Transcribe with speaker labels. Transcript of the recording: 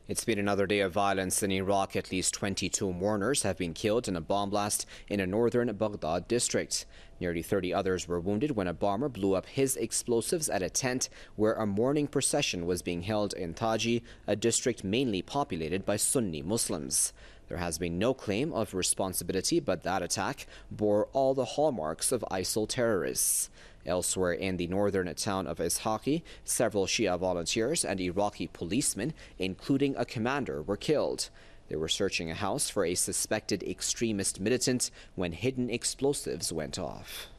Speaker 1: It's been another day of violence in Iraq. At least 22 mourners have been killed in a bomb blast in a northern Baghdad district. Nearly 30 others were wounded when a bomber blew up his explosives at a tent where a mourning procession was being held in Taji, a district mainly populated by Sunni Muslims. There has been no claim of responsibility, but that attack bore all the hallmarks of ISIL terrorists. Elsewhere in the northern town of Ishaqi, several Shia volunteers and Iraqi policemen, including a commander, were killed. They were searching a house for a suspected extremist militant when hidden explosives went off.